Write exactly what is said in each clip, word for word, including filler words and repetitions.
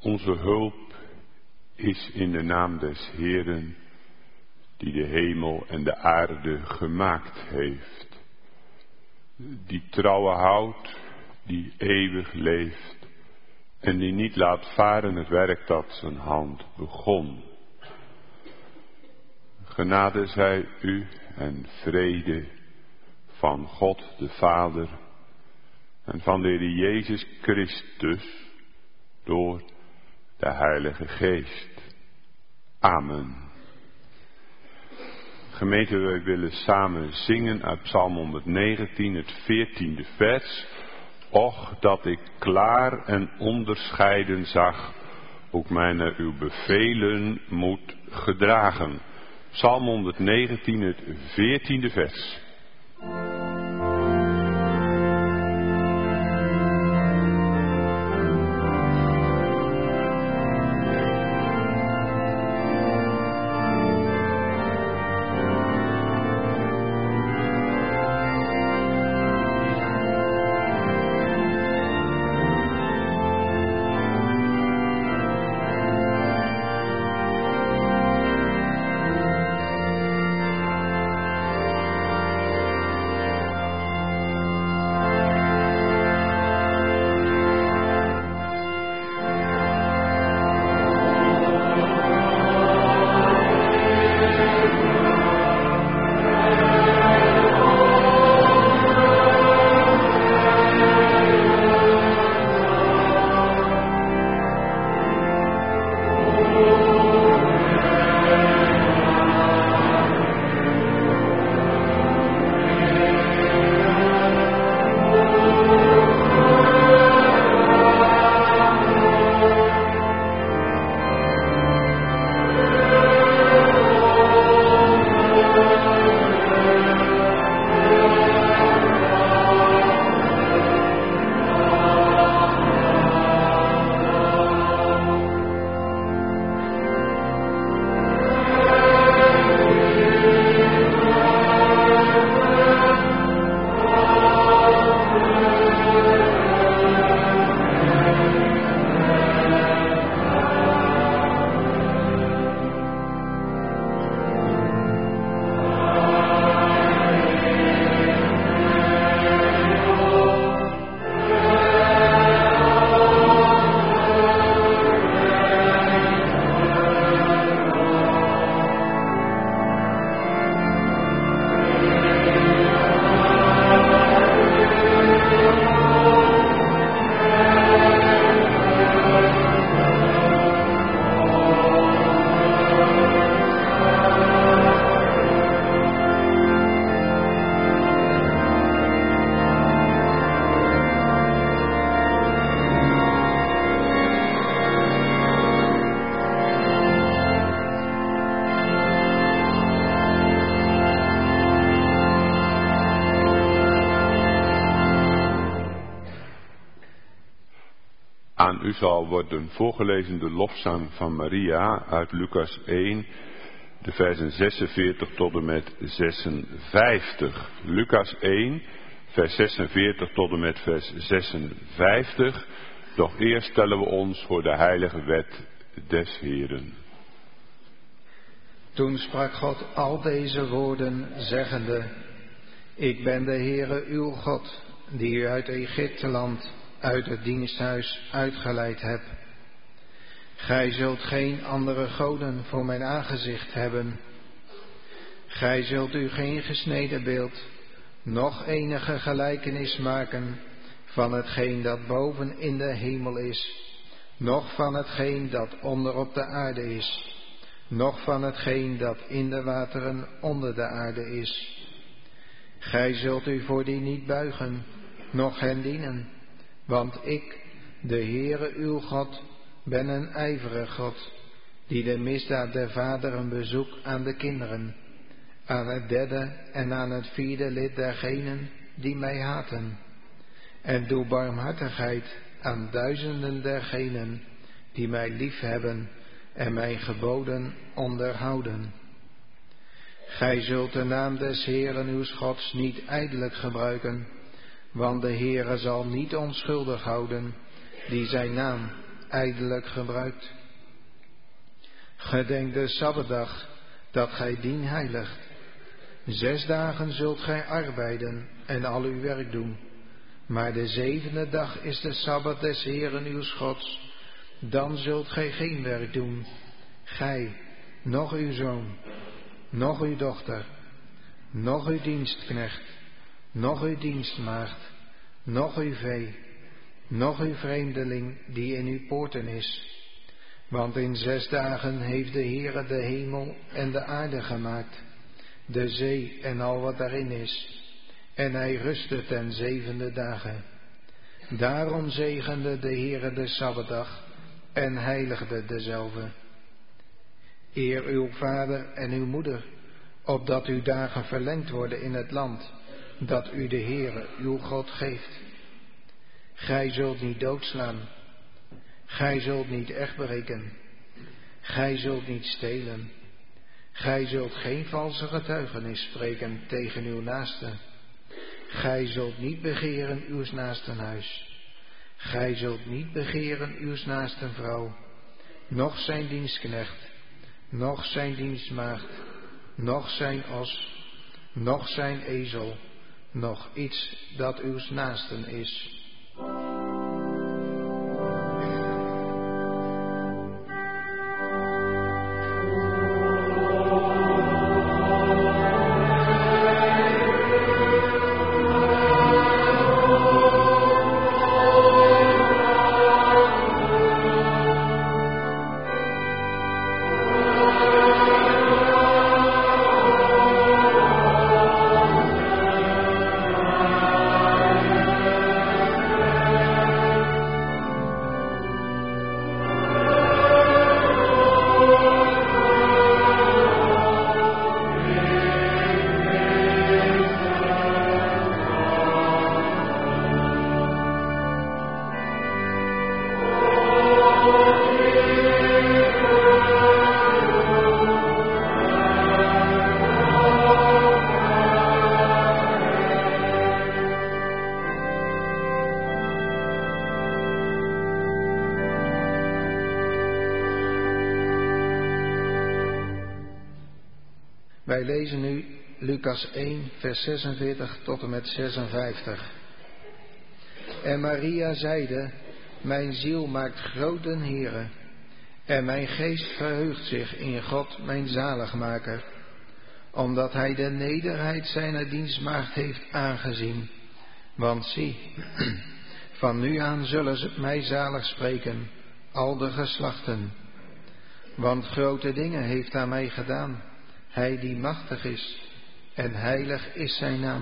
Onze hulp is in de naam des Heeren, die de hemel en de aarde gemaakt heeft. Die trouwe houdt, die eeuwig leeft en die niet laat varen het werk dat zijn hand begon. Genade zij u en vrede van God de Vader en van de Heer Jezus Christus door de Heilige Geest. Amen. Gemeente, wij willen samen zingen uit Psalm honderdnegentien, het veertiende vers. Och, dat ik klaar en onderscheiden zag, ook mij naar uw bevelen moet gedragen. Psalm honderdnegentien, het veertiende vers. Aan u zal worden voorgelezen de lofzang van Maria uit Lucas één, de versen zesenveertig tot en met zesenvijftig. Lucas één, vers zesenveertig tot en met vers zesenvijftig. Doch eerst stellen we ons voor de heilige wet des Heeren. Toen sprak God al deze woorden, zeggende: Ik ben de Heere uw God, die u uit Egypteland, uit het diensthuis uitgeleid heb. Gij zult geen andere goden voor mijn aangezicht hebben. Gij zult u geen gesneden beeld, noch enige gelijkenis maken van hetgeen dat boven in de hemel is, noch van hetgeen dat onder op de aarde is, noch van hetgeen dat in de wateren onder de aarde is. Gij zult u voor die niet buigen, noch hen dienen. Want ik, de Heere uw God, ben een ijverige God, die de misdaad der vaderen bezoekt aan de kinderen, aan het derde en aan het vierde lid dergenen die mij haten, en doe barmhartigheid aan duizenden dergenen die mij liefhebben en mijn geboden onderhouden. Gij zult de naam des Heeren uw Gods niet ijdelijk gebruiken, want de Heere zal niet onschuldig houden, die zijn naam ijdelijk gebruikt. Gedenk de Sabbatdag, dat gij dien heiligt. Zes dagen zult gij arbeiden en al uw werk doen. Maar de zevende dag is de Sabbat des Heeren uws Gods. Dan zult gij geen werk doen, gij, noch uw zoon, noch uw dochter, noch uw dienstknecht, noch uw dienstmaagd, noch uw vee, noch uw vreemdeling die in uw poorten is. Want in zes dagen heeft de Heere de hemel en de aarde gemaakt, de zee en al wat daarin is. En hij rustte ten zevende dagen. Daarom zegende de Heere de Sabbatdag en heiligde dezelve. Eer uw vader en uw moeder, opdat uw dagen verlengd worden in het land, dat u de Heere uw God geeft. Gij zult niet doodslaan. Gij zult niet echtbreken. Gij zult niet stelen. Gij zult geen valse getuigenis spreken tegen uw naaste. Gij zult niet begeren uws naasten huis. Gij zult niet begeren uws naasten vrouw, noch zijn dienstknecht, noch zijn dienstmaagd, noch zijn os, noch zijn ezel, noch iets dat uws naasten is. Wij lezen nu Lucas één, vers zesenveertig tot en met zesenvijftig. En Maria zeide, mijn ziel maakt groot den Heere, en mijn geest verheugt zich in God mijn zaligmaker, omdat hij de nederheid zijner dienstmaagd heeft aangezien. Want zie, van nu aan zullen ze mij zalig spreken, al de geslachten. Want grote dingen heeft aan mij gedaan, hij die machtig is, en heilig is zijn naam.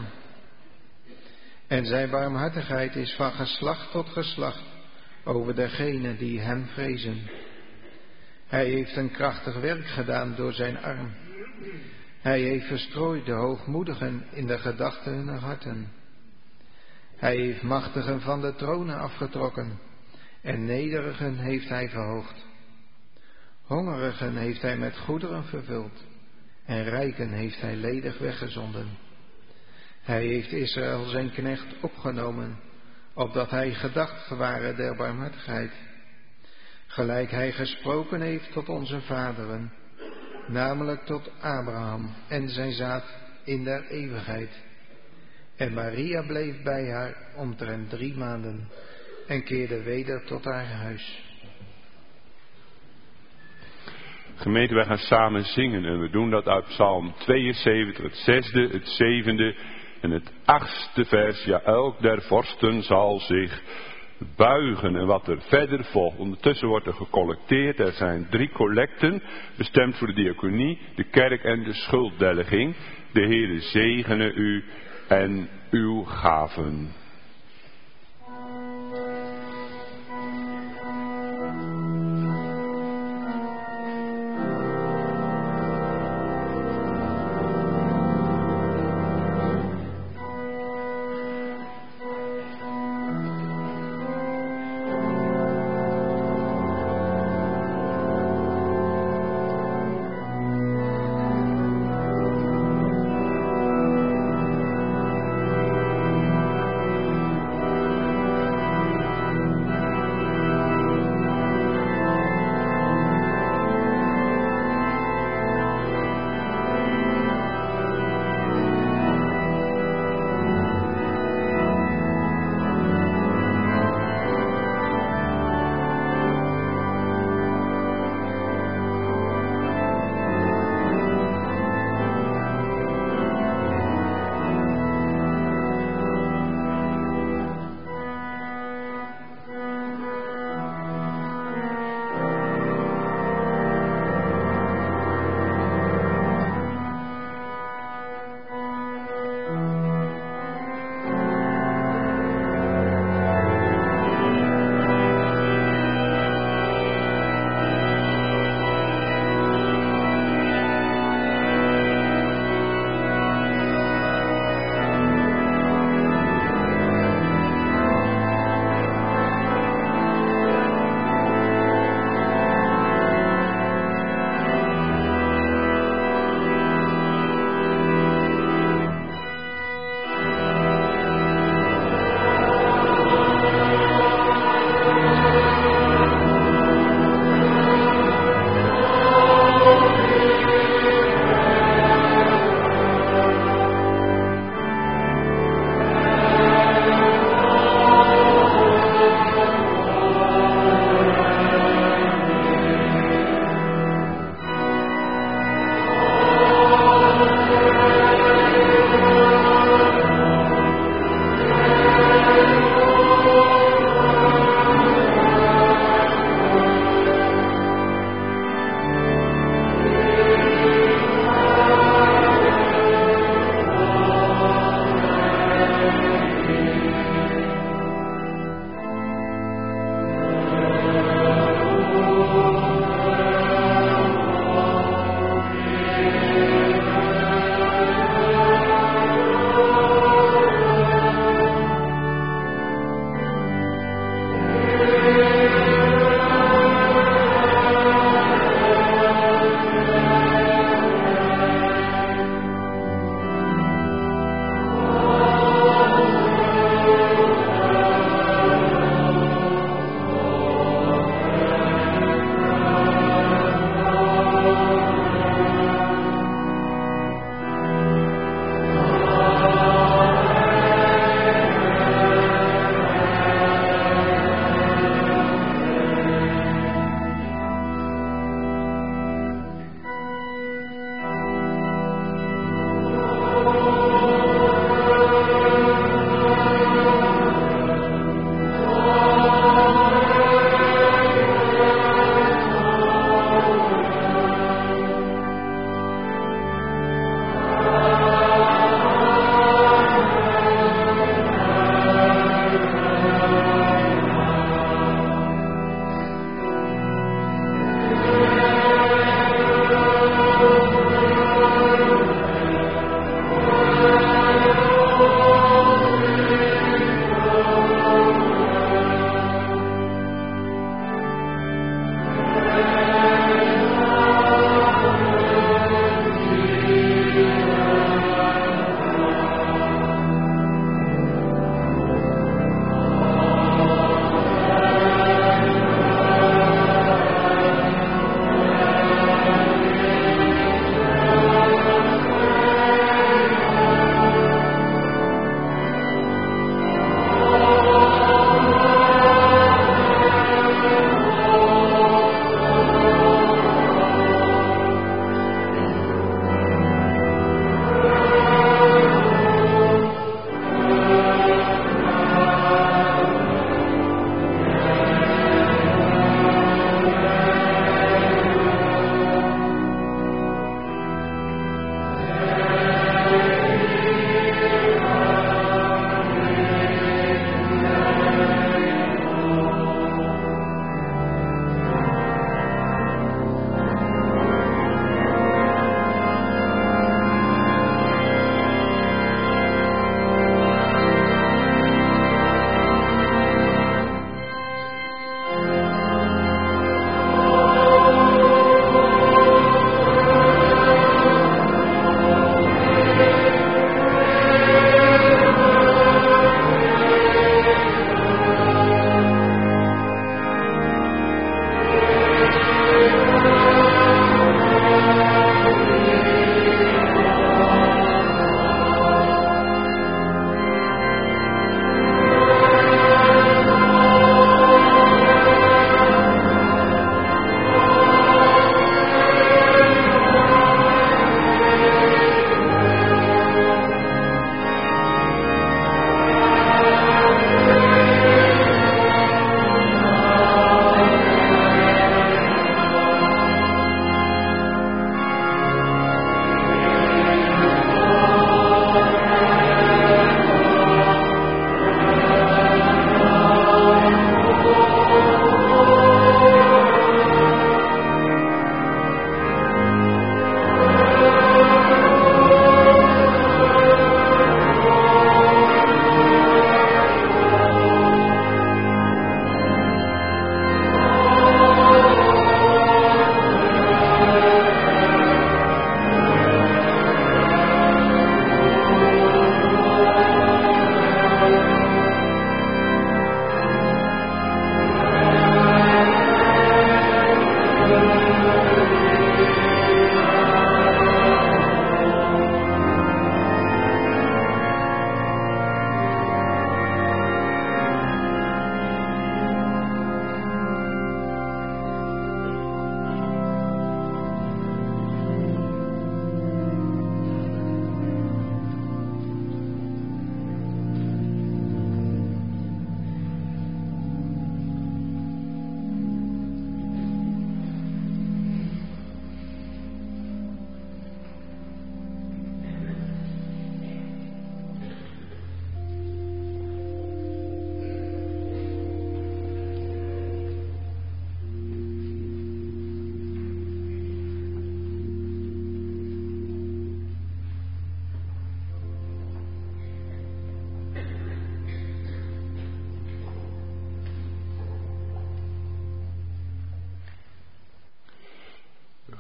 En zijn barmhartigheid is van geslacht tot geslacht over degenen die hem vrezen. Hij heeft een krachtig werk gedaan door zijn arm. Hij heeft verstrooid de hoogmoedigen in de gedachten hunner harten. Hij heeft machtigen van de tronen afgetrokken, en nederigen heeft hij verhoogd. Hongerigen heeft hij met goederen vervuld, en rijken heeft hij ledig weggezonden. Hij heeft Israël zijn knecht opgenomen, opdat hij gedacht geware der barmhartigheid, gelijk hij gesproken heeft tot onze vaderen, namelijk tot Abraham en zijn zaad in der eeuwigheid. En Maria bleef bij haar omtrent drie maanden en keerde weder tot haar huis. Gemeente, wij gaan samen zingen en we doen dat uit Psalm tweeënzeventig, het zesde, het zevende en het achtste vers. Ja, elk der vorsten zal zich buigen. En wat er verder volgt, ondertussen wordt er gecollecteerd. Er zijn drie collecten, bestemd voor de diaconie, de kerk en de schulddelging. De Heere zegene u en uw gaven.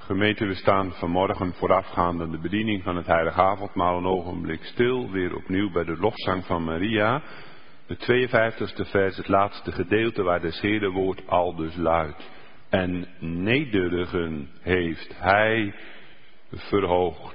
Gemeente, we staan vanmorgen voorafgaand aan de bediening van het heilige avondmaal een ogenblik stil, weer opnieuw bij de lofzang van Maria. Het tweeënvijftigste vers, het laatste gedeelte waar de Heere woord aldus luidt. En nederigen heeft hij verhoogd.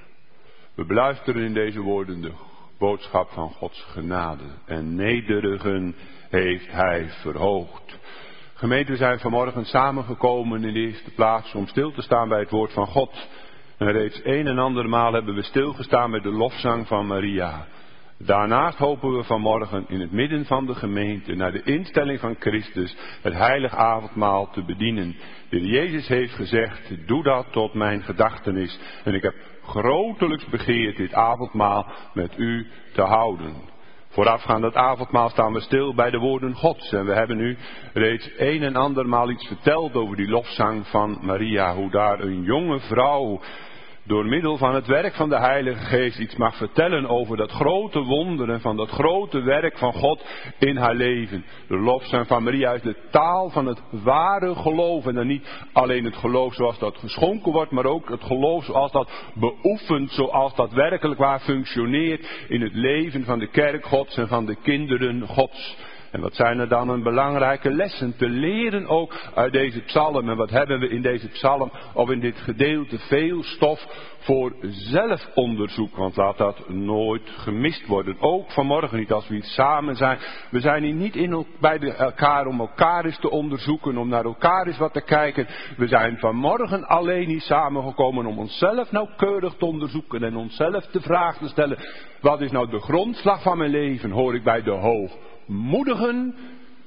We beluisteren in deze woorden de boodschap van Gods genade. En nederigen heeft hij verhoogd. Gemeente, we zijn vanmorgen samengekomen in de eerste plaats om stil te staan bij het woord van God. En reeds een en ander maal hebben we stilgestaan bij de lofzang van Maria. Daarnaast hopen we vanmorgen in het midden van de gemeente naar de instelling van Christus het heilig avondmaal te bedienen. De Heer Jezus heeft gezegd, doe dat tot mijn gedachtenis. En ik heb grotelijks begeerd dit avondmaal met u te houden. Voorafgaand dat avondmaal staan we stil bij de woorden Gods. En we hebben u reeds een en andermaal iets verteld over die lofzang van Maria. Hoe daar een jonge vrouw door middel van het werk van de Heilige Geest iets mag vertellen over dat grote wonder en van dat grote werk van God in haar leven. De lofzang van Maria is de taal van het ware geloof. En dan niet alleen het geloof zoals dat geschonken wordt, maar ook het geloof zoals dat beoefent, zoals dat werkelijk waar functioneert in het leven van de kerk Gods en van de kinderen Gods. En wat zijn er dan een belangrijke lessen te leren ook uit deze psalm. En wat hebben we in deze psalm of in dit gedeelte veel stof voor zelfonderzoek. Want laat dat nooit gemist worden. Ook vanmorgen niet als we hier samen zijn. We zijn hier niet in, bij de, elkaar om elkaar eens te onderzoeken. Om naar elkaar eens wat te kijken. We zijn vanmorgen alleen hier samengekomen om onszelf nauwkeurig te onderzoeken. En onszelf de vraag te stellen. Wat is nou de grondslag van mijn leven? Hoor ik bij de hoogmoedigen?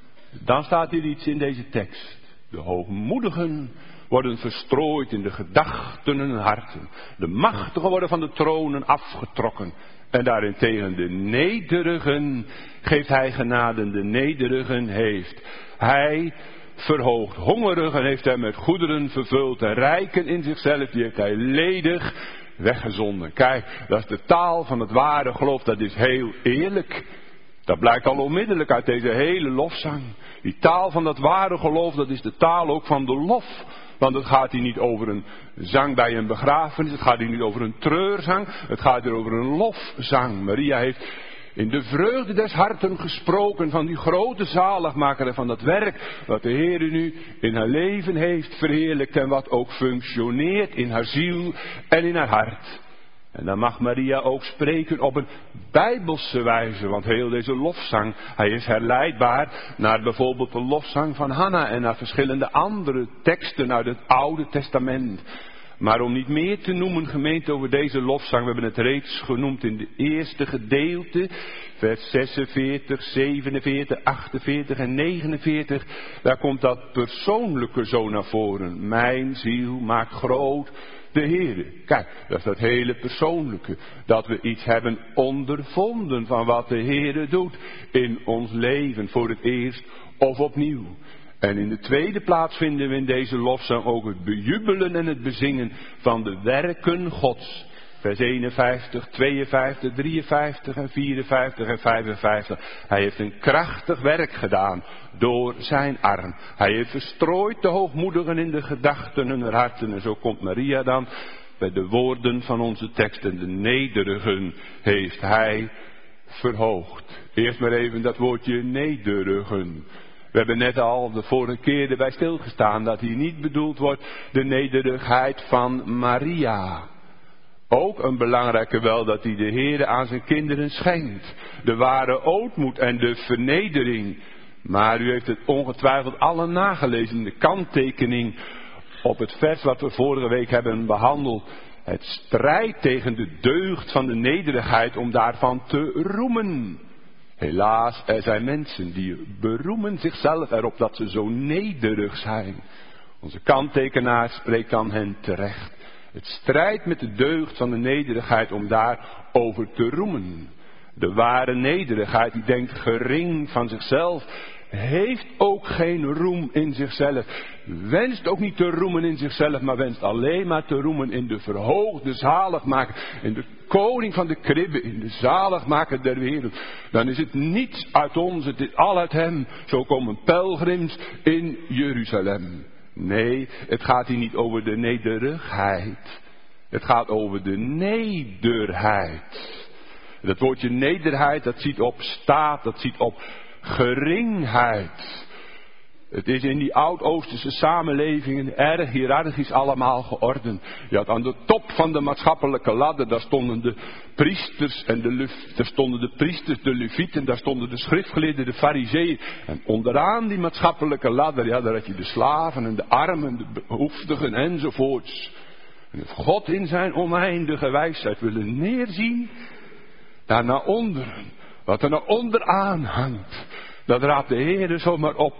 Dan staat hier iets in deze tekst. De hoogmoedigen worden verstrooid in de gedachten en harten. De machtigen worden van de tronen afgetrokken. En daarentegen de nederigen geeft hij genade. De nederigen heeft hij verhoogd. Hongerigen heeft hij met goederen vervuld. En rijken in zichzelf, die heeft hij ledig weggezonden. Kijk, dat is de taal van het ware geloof. Dat is heel eerlijk. Dat blijkt al onmiddellijk uit deze hele lofzang. Die taal van dat ware geloof, dat is de taal ook van de lof. Want het gaat hier niet over een zang bij een begrafenis. Het gaat hier niet over een treurzang. Het gaat hier over een lofzang. Maria heeft in de vreugde des harten gesproken van die grote zaligmaker en van dat werk wat de Heer nu in haar leven heeft verheerlijkt. En wat ook functioneert in haar ziel en in haar hart. En dan mag Maria ook spreken op een bijbelse wijze. Want heel deze lofzang, hij is herleidbaar naar bijvoorbeeld de lofzang van Hanna. En naar verschillende andere teksten uit het Oude Testament. Maar om niet meer te noemen, gemeente, over deze lofzang. We hebben het reeds genoemd in de eerste gedeelte. Vers zesenveertig, zevenenveertig, achtenveertig en negenenveertig. Daar komt dat persoonlijke zo naar voren. Mijn ziel maakt groot de Heere. Kijk, dat is dat hele persoonlijke. Dat we iets hebben ondervonden van wat de Heere doet in ons leven. Voor het eerst of opnieuw. En in de tweede plaats vinden we in deze lofzang ook het bejubelen en het bezingen van de werken Gods. Vers eenenvijftig, tweeënvijftig, drieënvijftig en vierenvijftig en vijfenvijftig. Hij heeft een krachtig werk gedaan door zijn arm. Hij heeft verstrooid de hoogmoedigen in de gedachten en hun harten. En zo komt Maria dan bij de woorden van onze tekst. En de nederigen heeft hij verhoogd. Eerst maar even dat woordje nederigen. We hebben net al de vorige keer erbij stilgestaan dat hier niet bedoeld wordt de nederigheid van Maria. Ook een belangrijke wel dat hij de Heere aan zijn kinderen schenkt. De ware ootmoed en de vernedering. Maar u heeft het ongetwijfeld allen nagelezen in de kanttekening op het vers wat we vorige week hebben behandeld. Het strijd tegen de deugd van de nederigheid om daarvan te roemen. Helaas, er zijn mensen die beroemen zichzelf erop dat ze zo nederig zijn. Onze kanttekenaar spreekt dan hen terecht. Het strijd met de deugd van de nederigheid om daarover te roemen. De ware nederigheid die denkt gering van zichzelf, heeft ook geen roem in zichzelf. Wenst ook niet te roemen in zichzelf, maar wenst alleen maar te roemen in de verhoogde zaligmaker. In de koning van de kribbe, in de zaligmaker der wereld. Dan is het niets uit ons, het is al uit hem. Zo komen pelgrims in Jeruzalem. Nee, het gaat hier niet over de nederigheid. Het gaat over de nederheid. Dat woordje nederheid, dat ziet op staat, dat ziet op geringheid. Het is in die oud-Oosterse samenlevingen erg hiërarchisch allemaal geordend. Je had aan de top van de maatschappelijke ladder, daar stonden de priesters en de lef, daar stonden de priesters, de levieten, daar stonden de schriftgeleerden, de farizeeën. En onderaan die maatschappelijke ladder, ja, daar had je de slaven en de armen, de behoeftigen enzovoorts. En heeft God in zijn oneindige wijsheid willen neerzien, daar naar onderen, wat er naar onderaan hangt, dat raadt de Heer zomaar op.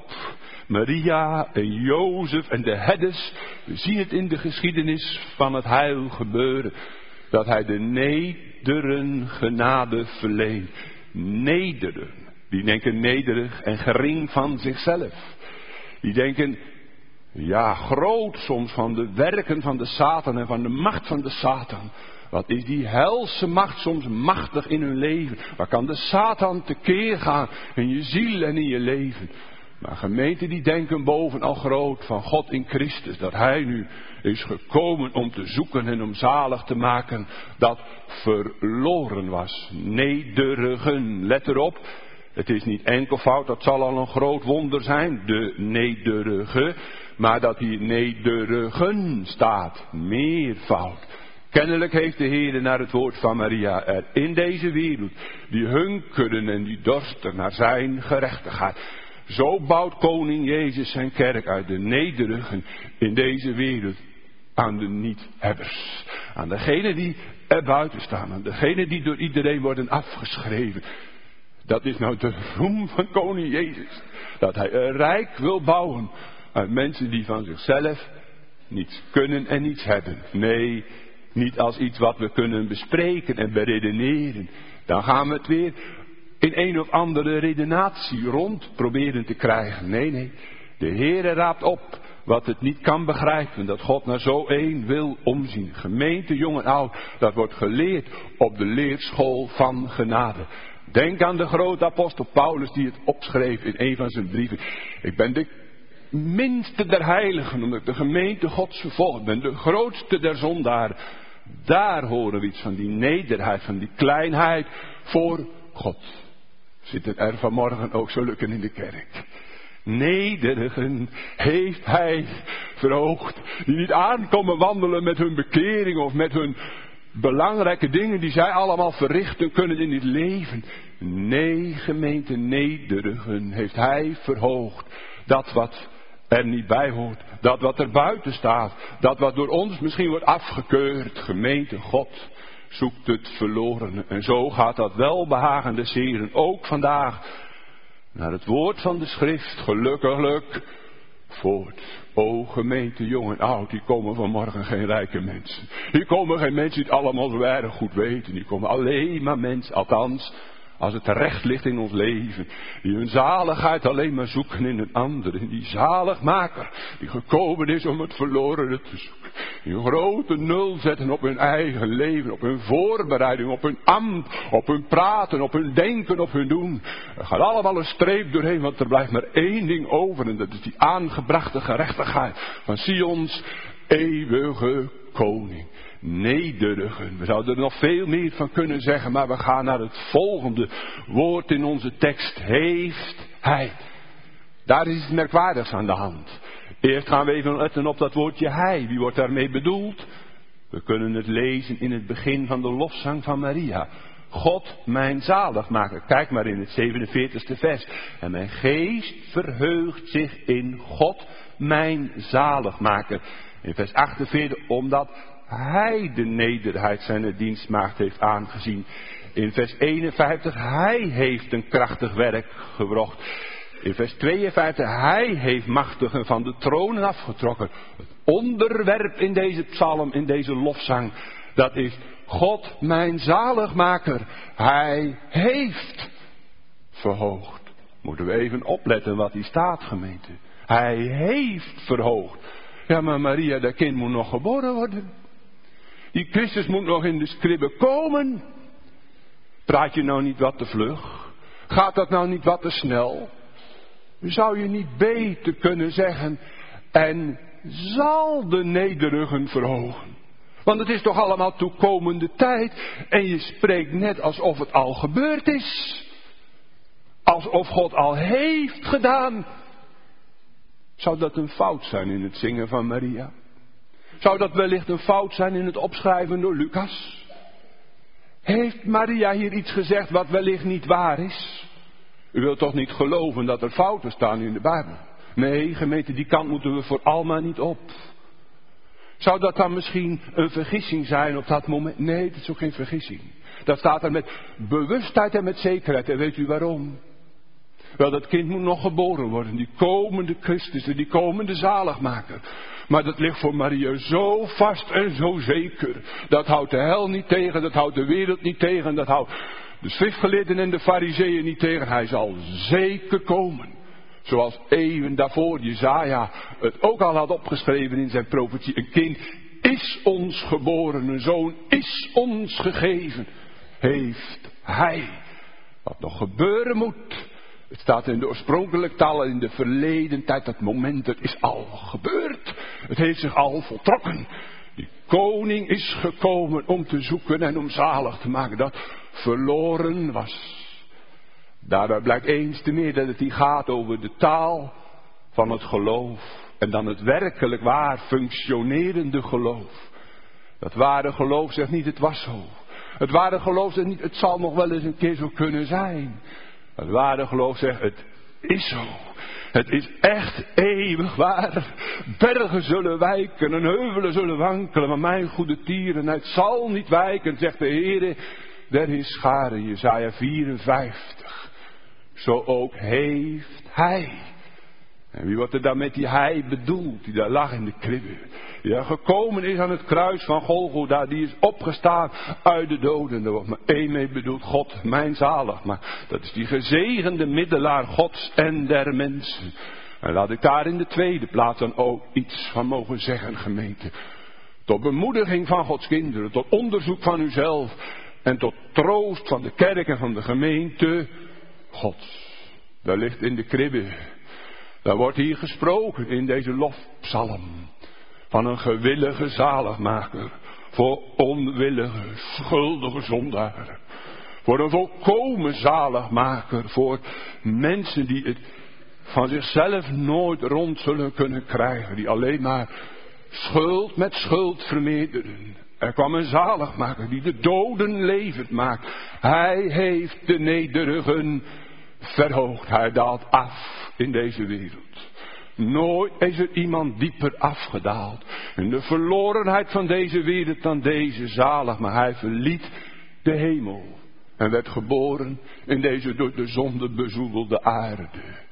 Maria en Jozef en de herders, we zien het in de geschiedenis van het heil gebeuren, dat hij de nederen genade verleent. Nederen, die denken nederig en gering van zichzelf. Die denken, ja, groot soms van de werken van de Satan en van de macht van de Satan. Wat is die helse macht soms machtig in hun leven? Waar kan de Satan tekeer gaan in je ziel en in je leven? Maar gemeenten die denken bovenal groot van God in Christus. Dat hij nu is gekomen om te zoeken en om zalig te maken dat verloren was. Nederigen, let erop. Het is niet enkelvoud, dat zal al een groot wonder zijn. De nederige. Maar dat hier nederigen staat. Meervoud. Kennelijk heeft de Heer naar het woord van Maria er in deze wereld. Die hunkeren en die dorsten naar zijn gerechtigheid. Zo bouwt koning Jezus zijn kerk uit de nederigen in deze wereld aan de niet-hebbers. Aan degenen die er buiten staan. Aan degenen die door iedereen worden afgeschreven. Dat is nou de roem van koning Jezus. Dat hij een rijk wil bouwen uit mensen die van zichzelf niets kunnen en niets hebben. Nee, niet als iets wat we kunnen bespreken en beredeneren. Dan gaan we het weer in een of andere redenatie rond proberen te krijgen. Nee, nee. De Heere raapt op wat het niet kan begrijpen. Dat God naar zo één wil omzien. Gemeente, jong en oud. Dat wordt geleerd op de leerschool van genade. Denk aan de grote apostel Paulus die het opschreef in een van zijn brieven. Ik ben de minste der heiligen, omdat ik de gemeente Gods vervolgd ben. De grootste der zondaren. Daar horen we iets van die nederheid, van die kleinheid voor God. Zitten er vanmorgen ook zulken in de kerk. Nederigen heeft hij verhoogd. Die niet aankomen wandelen met hun bekering of met hun belangrijke dingen die zij allemaal verrichten kunnen in dit leven. Nee, gemeente, nederigen heeft hij verhoogd. Dat wat er niet bij hoort. Dat wat er buiten staat. Dat wat door ons misschien wordt afgekeurd. Gemeente God zoekt het verlorene. En zo gaat dat welbehagende zeren ook vandaag naar het woord van de schrift gelukkiglijk voort. O gemeente, jong en oud, hier komen vanmorgen geen rijke mensen. Hier komen geen mensen die het allemaal zo erg goed weten. Hier komen alleen maar mensen, althans, als het terecht ligt in ons leven. Die hun zaligheid alleen maar zoeken in een ander. In die zaligmaker die gekomen is om het verlorene te zoeken. Die een grote nul zetten op hun eigen leven. Op hun voorbereiding, op hun ambt, op hun praten, op hun denken, op hun doen. Er gaat allemaal een streep doorheen, want er blijft maar één ding over. En dat is die aangebrachte gerechtigheid van Sions eeuwige koning. Nederigen. We zouden er nog veel meer van kunnen zeggen, maar we gaan naar het volgende woord in onze tekst. Heeft hij. Daar is iets merkwaardigs aan de hand. Eerst gaan we even letten op dat woordje hij. Wie wordt daarmee bedoeld? We kunnen het lezen in het begin van de lofzang van Maria. God mijn zaligmaker. Kijk maar in het zevenenveertigste vers. En mijn geest verheugt zich in God mijn zaligmaker. In vers achtenveertig, omdat hij de nederigheid zijn dienstmaagd heeft aangezien. In vers eenenvijftig, hij heeft een krachtig werk gewrocht. In vers tweeënvijftig, hij heeft machtigen van de tronen afgetrokken. Het onderwerp in deze psalm, in deze lofzang, dat is God mijn zaligmaker. Hij heeft verhoogd. Moeten we even opletten wat hier staat, gemeente. Hij heeft verhoogd. Ja, maar Maria, dat kind moet nog geboren worden. Die Christus moet nog in de kribbe komen. Praat je nou niet wat te vlug? Gaat dat nou niet wat te snel? Zou je niet beter kunnen zeggen, en zal de nederigen verhogen. Want het is toch allemaal toekomende tijd. En je spreekt net alsof het al gebeurd is. Alsof God al heeft gedaan. Zou dat een fout zijn in het zingen van Maria? Zou dat wellicht een fout zijn in het opschrijven door Lucas? Heeft Maria hier iets gezegd wat wellicht niet waar is? U wilt toch niet geloven dat er fouten staan in de Bijbel? Nee, gemeente, die kant moeten we voor allemaal niet op. Zou dat dan misschien een vergissing zijn op dat moment? Nee, het is ook geen vergissing. Dat staat er met bewustheid en met zekerheid. En weet u waarom? Wel, dat kind moet nog geboren worden. Die komende Christus, die komende zaligmaker. Maar dat ligt voor Maria zo vast en zo zeker. Dat houdt de hel niet tegen, dat houdt de wereld niet tegen. Dat houdt de schriftgeleerden en de fariseeën niet tegen. Hij zal zeker komen. Zoals eeuwen daarvoor Jesaja het ook al had opgeschreven in zijn profetie. Een kind is ons geboren, een zoon is ons gegeven. Heeft hij. Wat nog gebeuren moet. Het staat in de oorspronkelijke taal in de verleden tijd. Dat moment, het is al gebeurd. Het heeft zich al voltrokken. Die koning is gekomen om te zoeken en om zalig te maken. Dat verloren was. Daarbij blijkt eens te meer dat het hier gaat over de taal van het geloof. En dan het werkelijk waar functionerende geloof. Dat ware geloof zegt niet het was zo. Het ware geloof zegt niet het zal nog wel eens een keer zo kunnen zijn. Het ware geloof zegt het is zo. Het is echt eeuwig waar. Bergen zullen wijken en heuvelen zullen wankelen. Maar mijn goede tierenheid zal niet wijken, zegt de Heere der Heerscharen. Jesaja vierenvijftig. Zo ook heeft hij. En wie wordt er dan met die hij bedoeld? Die daar lag in de kribbe. Die daar gekomen is aan het kruis van Golgotha. Die is opgestaan uit de doden. Daar wordt maar één mee bedoeld. God, mijn zalig. Maar dat is die gezegende middelaar Gods en der mensen. En laat ik daar in de tweede plaats dan ook iets van mogen zeggen, gemeente. Tot bemoediging van Gods kinderen. Tot onderzoek van uzelf. En tot troost van de kerk en van de gemeente Gods. Daar ligt in de kribbe. Daar wordt hier gesproken in deze lofpsalm. Van een gewillige zaligmaker. Voor onwillige, schuldige zondaren. Voor een volkomen zaligmaker. Voor mensen die het van zichzelf nooit rond zullen kunnen krijgen. Die alleen maar schuld met schuld vermeerderen. Er kwam een zaligmaker die de doden levend maakt. Hij heeft de nederigen verhoogd. Hij daalt af in deze wereld. Nooit is er iemand dieper afgedaald. In de verlorenheid van deze wereld dan deze zalig. Maar hij verliet de hemel. En werd geboren in deze door de zonde bezoedelde aarde.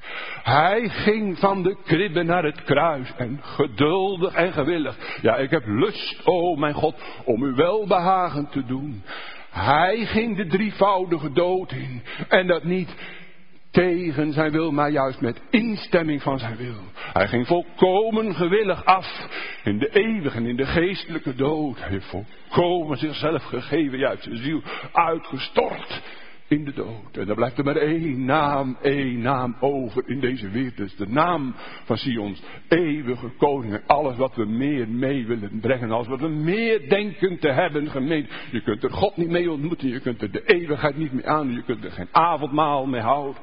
Hij ging van de kribbe naar het kruis. En geduldig en gewillig. Ja, ik heb lust, o mijn God, om u welbehagen te doen. Hij ging de drievoudige dood in. En dat niet tegen zijn wil, maar juist met instemming van zijn wil. Hij ging volkomen gewillig af in de eeuwige en in de geestelijke dood. Hij heeft volkomen zichzelf gegeven, juist zijn ziel uitgestort in de dood. En dan blijft er maar één naam, één naam over in deze wereld. Dus de naam van Sions eeuwige koning. En alles wat we meer mee willen brengen. Alles wat we meer denken te hebben gemeend. Je kunt er God niet mee ontmoeten. Je kunt er de eeuwigheid niet mee aan. Je kunt er geen avondmaal mee houden.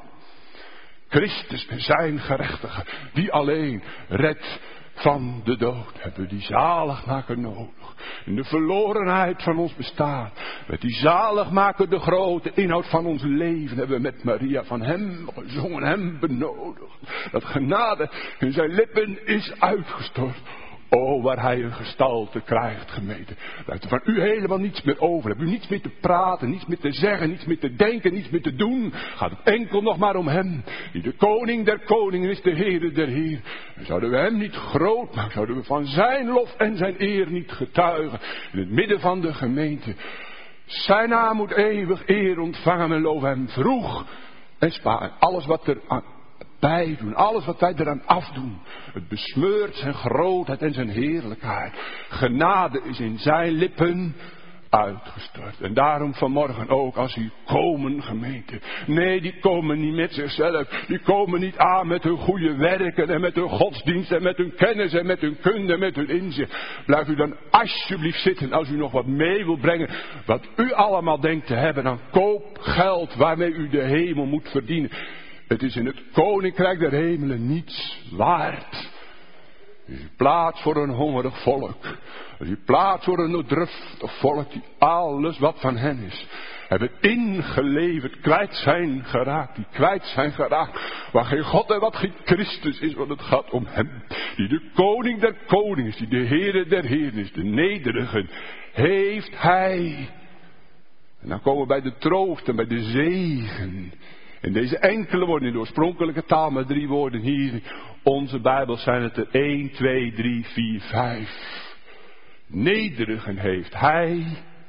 Christus en zijn gerechtige. Die alleen redt van de dood. Hebben we die zaligmaker nodig. In de verlorenheid van ons bestaan. Met die zaligmaker de grote inhoud van ons leven. Hebben we met Maria van hem gezongen. Hem benodigd. Dat genade in zijn lippen is uitgestort. O, waar hij een gestalte krijgt, gemeente. Daar heeft er van u helemaal niets meer over. Hebt u niets meer te praten, niets meer te zeggen, niets meer te denken, niets meer te doen. Gaat het enkel nog maar om hem. Die de koning der koningen is, de Heere der Heer. En zouden we hem niet groot maken, zouden we van zijn lof en zijn eer niet getuigen. In het midden van de gemeente. Zijn naam moet eeuwig eer ontvangen en loven hem vroeg en spaar. En alles wat er aan bij doen. Alles wat wij eraan afdoen. Het besmeurt zijn grootheid en zijn heerlijkheid. Genade is in zijn lippen uitgestort. En daarom vanmorgen ook, als u komen gemeente. Nee, die komen niet met zichzelf. Die komen niet aan met hun goede werken en met hun godsdienst en met hun kennis en met hun kunde en met hun inzicht. Blijf u dan alsjeblieft zitten als u nog wat mee wil brengen. Wat u allemaal denkt te hebben aan koopgeld waarmee u de hemel moet verdienen. Het is in het koninkrijk der hemelen niets waard. Er is plaats voor een hongerig volk. Er is plaats voor een noodruftig volk die alles wat van hen is hebben ingeleverd, kwijt zijn geraakt. Die kwijt zijn geraakt. Waar geen God en wat geen Christus is, want het gaat om hem. Die de koning der koningen is, die de Heere der heren is, de nederigen heeft hij. En dan komen we bij de troost en bij de zegen. In deze enkele woorden, in de oorspronkelijke taal, maar drie woorden hier. Onze Bijbel zijn het er één, twee, drie, vier, vijf. Nederigen heeft hij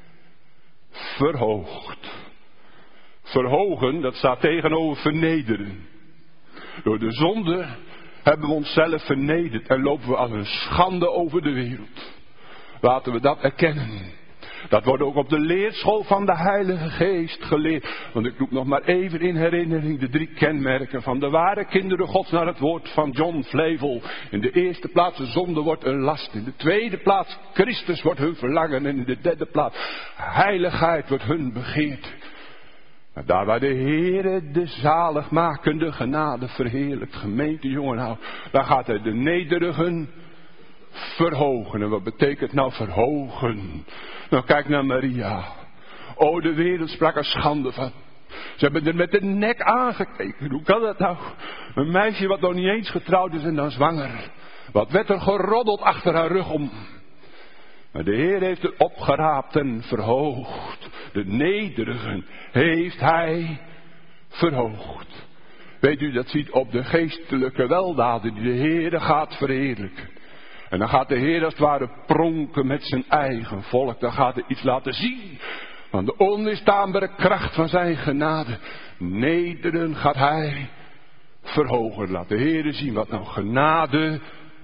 verhoogd. Verhogen, dat staat tegenover vernederen. Door de zonde hebben we onszelf vernederd en lopen we als een schande over de wereld. Laten we dat erkennen. Dat wordt ook op de leerschool van de Heilige Geest geleerd. Want ik roep nog maar even in herinnering de drie kenmerken van de ware kinderen Gods naar het woord van John Flavel. In de eerste plaats de zonde wordt een last. In de tweede plaats Christus wordt hun verlangen. En in de derde plaats heiligheid wordt hun begeerte. Maar daar waar de Heere de zaligmakende genade verheerlijkt, gemeente jongen nou, daar gaat hij de nederigen verhogen. En wat betekent nou verhogen? Nou, kijk naar Maria. Oh, de wereld sprak er schande van. Ze hebben er met de nek aangekeken. Hoe kan dat nou? Een meisje wat nog niet eens getrouwd is en dan zwanger. Wat werd er geroddeld achter haar rug om? Maar de Heer heeft het opgeraapt en verhoogd. De nederigen heeft hij verhoogd. Weet u, dat ziet op de geestelijke weldaden die de Heer gaat verheerlijken. En dan gaat de Heer als het ware pronken met zijn eigen volk. Dan gaat hij iets laten zien van de onweerstaanbare kracht van zijn genade. Nederen gaat hij verhogen. Laat de Heer zien wat nou genade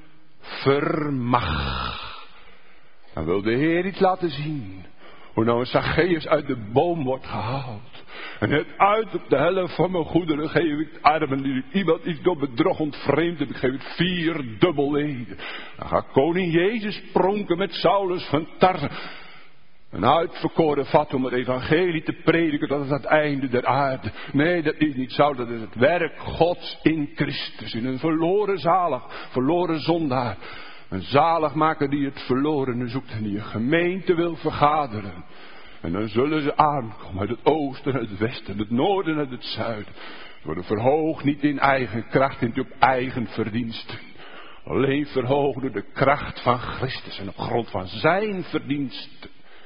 vermag. Dan wil de Heer iets laten zien. Hoe nou een Zacchaeus uit de boom wordt gehaald. En het uit op de helft van mijn goederen geef ik armen. Die iemand iets door bedrog ontvreemd heb, ik geef het vier dubbel weder. Dan gaat koning Jezus pronken met Saulus van Tarse. Een uitverkoren vat om het evangelie te prediken tot het einde der aarde. Nee, dat is niet zo. Dat is het werk Gods in Christus. In een verloren zalig, verloren zondaar. Een zaligmaker die het verlorene zoekt en die een gemeente wil vergaderen. En dan zullen ze aankomen uit het oosten, uit het westen, het noorden, uit het zuiden. Ze worden verhoogd niet in eigen kracht, niet op eigen verdiensten. Alleen verhoogd door de kracht van Christus en op grond van zijn verdiensten.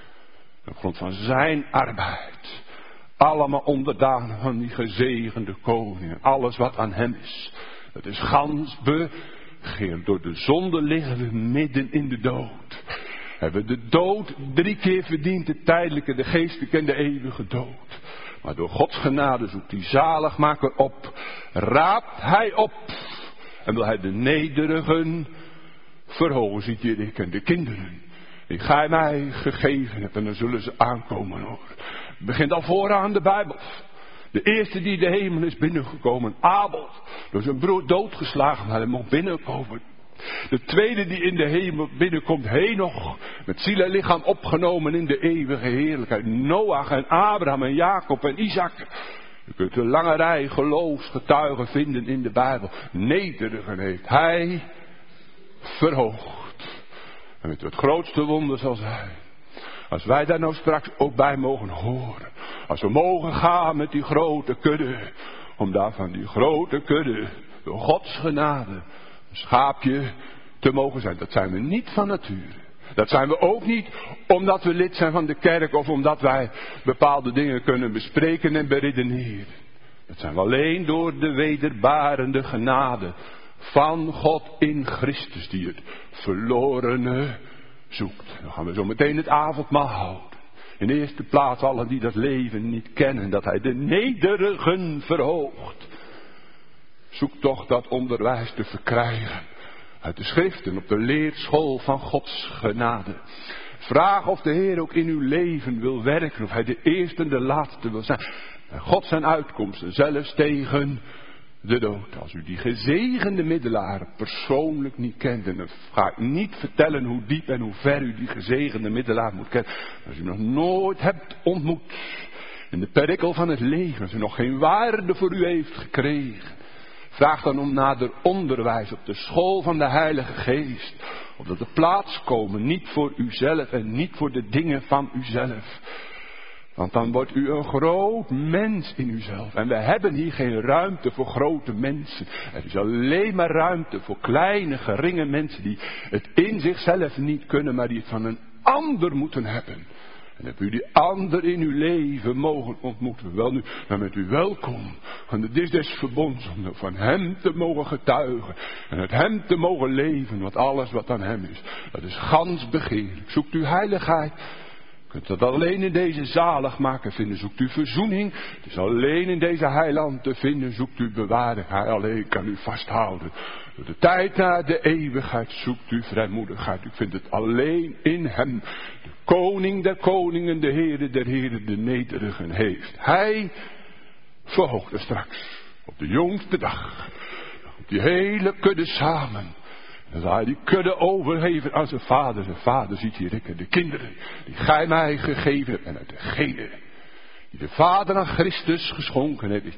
Op grond van zijn arbeid. Allemaal onderdanen van die gezegende koning. Alles wat aan hem is. Het is gans begeerd. Door de zonde liggen we midden in de dood. Hebben de dood drie keer verdiend. De tijdelijke, de geestelijke en de eeuwige dood. Maar door Gods genade zoekt die zaligmaker op. Raapt hij op. En wil hij de nederigen verhogen. Ziet je, ik en de kinderen. Die gij mij gegeven hebt. En dan zullen ze aankomen hoor. Het begint al vooraan de Bijbel. De eerste die de hemel is binnengekomen. Abel. Door zijn broer doodgeslagen. Maar hij mocht binnenkomen. De tweede die in de hemel binnenkomt. Henoch. Met ziel en lichaam opgenomen in de eeuwige heerlijkheid. Noach en Abraham en Jacob en Isaac. Je kunt een lange rij geloofsgetuigen vinden in de Bijbel. Nederigen heeft hij verhoogd. En met het grootste wonder zal zijn. Als wij daar nou straks ook bij mogen horen. Als we mogen gaan met die grote kudde. Om daar van die grote kudde. Door Gods genade. Een schaapje te mogen zijn. Dat zijn we niet van nature. Dat zijn we ook niet omdat we lid zijn van de kerk. Of omdat wij bepaalde dingen kunnen bespreken en beredeneren. Dat zijn we alleen door de wederbarende genade. Van God in Christus die het verlorene zoekt. Dan gaan we zo meteen het avondmaal houden. In de eerste plaats allen die dat leven niet kennen. Dat hij de nederigen verhoogt. Zoek toch dat onderwijs te verkrijgen. Uit de schriften op de leerschool van Gods genade. Vraag of de Heer ook in uw leven wil werken. Of hij de eerste en de laatste wil zijn. En God zijn uitkomsten, zelfs tegen de dood. Als u die gezegende middelaar persoonlijk niet kent. En dan ga ik niet vertellen hoe diep en hoe ver u die gezegende middelaar moet kennen. Als u nog nooit hebt ontmoet. In de perikkel van het leven. Als u nog geen waarde voor u heeft gekregen. Vraag dan om nader onderwijs op de school van de Heilige Geest. Opdat er plaats komen, niet voor uzelf en niet voor de dingen van uzelf. Want dan wordt u een groot mens in uzelf. En we hebben hier geen ruimte voor grote mensen. Er is alleen maar ruimte voor kleine, geringe mensen die het in zichzelf niet kunnen, maar die het van een ander moeten hebben. En heb u die ander in uw leven mogen ontmoeten. Wel nu, dan bent u welkom. Want het is des verbonds om van hem te mogen getuigen. En het hem te mogen leven. Want alles wat aan hem is, dat is gans begeerlijk. Zoekt u heiligheid. U kunt dat alleen in deze zaligmaker vinden. Zoekt u verzoening. Het is alleen in deze heiland te vinden. Zoekt u bewaring. Hij alleen kan u vasthouden. Door de tijd naar de eeuwigheid zoekt u vrijmoedigheid. U vindt het alleen in hem. De koning der koningen, de Heere der heren, de nederigen heeft. Hij verhoogt er straks op de jongste dag. Op die hele kudde samen. Dan zal hij die kudde overgeven aan zijn vader. Zijn vader ziet hier ik de kinderen die gij mij gegeven hebt. En uit degene die de vader aan Christus geschonken heeft, is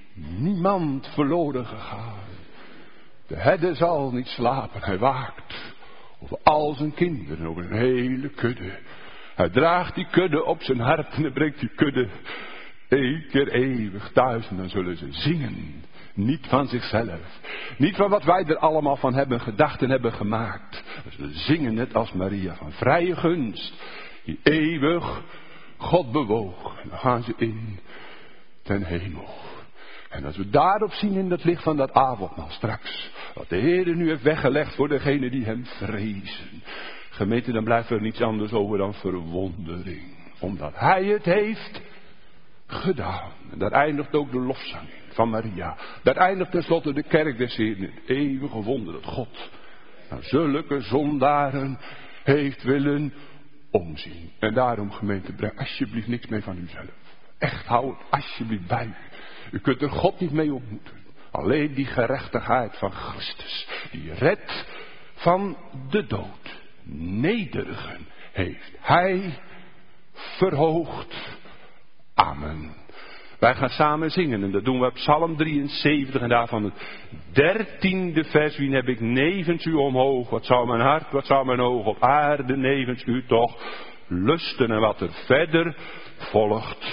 niemand verloren gegaan. De herder zal niet slapen, hij waakt over al zijn kinderen, over een hele kudde. Hij draagt die kudde op zijn hart en hij brengt die kudde één keer eeuwig thuis. En dan zullen ze zingen. Niet van zichzelf. Niet van wat wij er allemaal van hebben gedacht en hebben gemaakt. Ze zingen net als Maria van vrije gunst. Die eeuwig God bewoog. En dan gaan ze in ten hemel. En als we daarop zien in het licht van dat avondmaal straks. Wat de Heer nu heeft weggelegd voor degenen die hem vrezen. Gemeente, dan blijft er niets anders over dan verwondering. Omdat hij het heeft gedaan. En daar eindigt ook de lofzang in van Maria. Daar eindigt tenslotte de kerk des Heeren. Het eeuwige wonder dat God naar zulke zondaren heeft willen omzien. En daarom, gemeente, breng alsjeblieft niks mee van uzelf. Echt, hou het alsjeblieft bij u. U kunt er God niet mee ontmoeten. Alleen die gerechtigheid van Christus. Die redt van de dood. Nederigen heeft hij verhoogd. Amen. Wij gaan samen zingen en dat doen we op Psalm drieënzeventig en daarvan het dertiende vers. Wien heb ik nevens u omhoog? Wat zou mijn hart, wat zou mijn oog op aarde nevens u toch lusten? En wat er verder volgt.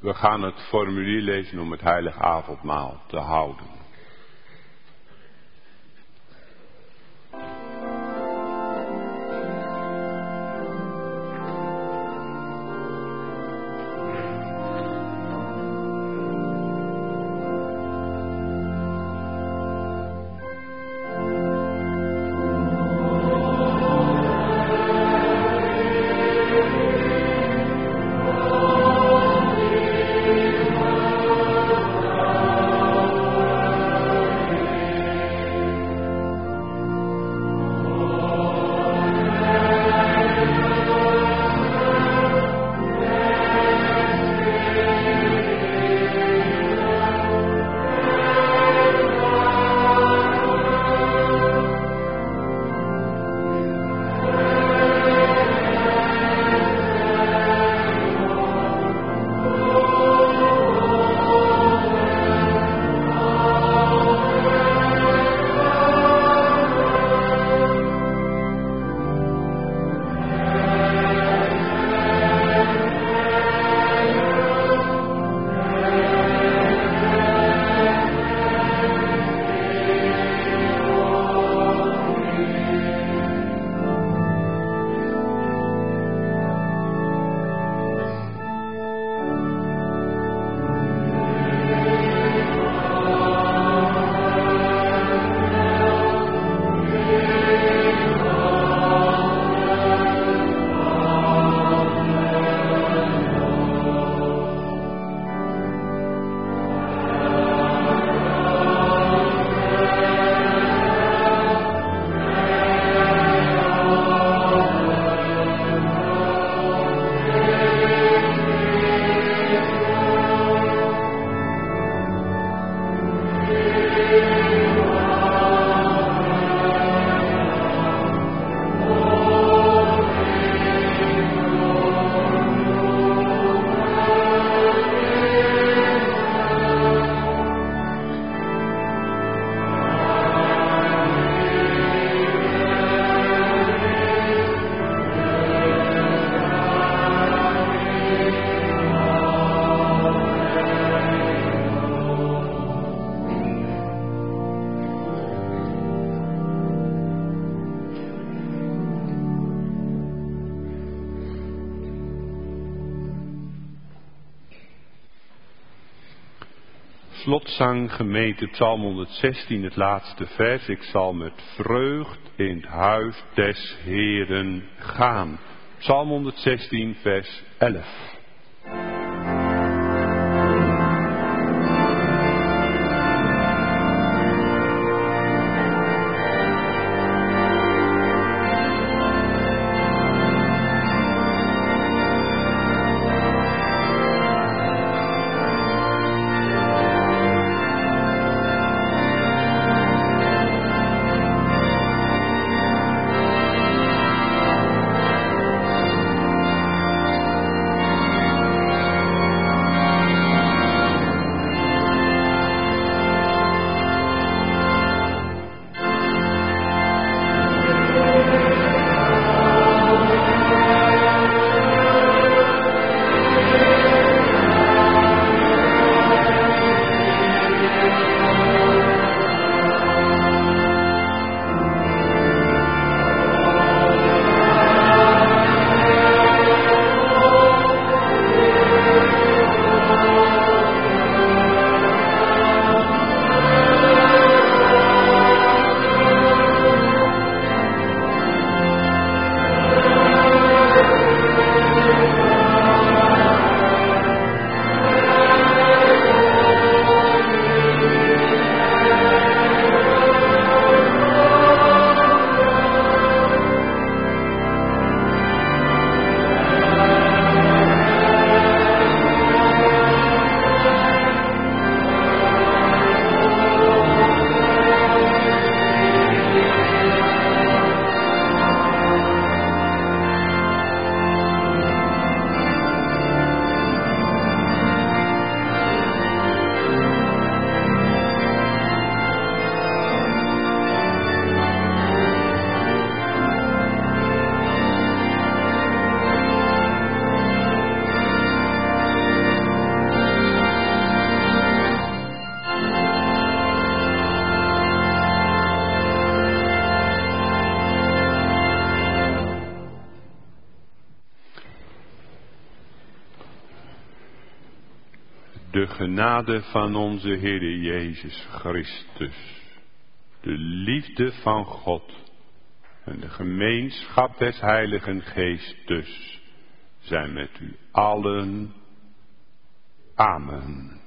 We gaan het formulier lezen om het heilige avondmaal te houden. Slotzang gemeente Psalm honderdzestien, het laatste vers. Ik zal met vreugd in het huis des Heeren gaan. Psalm honderdzestien, vers elf. De genade van onze Heer Jezus Christus, de liefde van God en de gemeenschap des Heiligen Geestes zijn met u allen. Amen.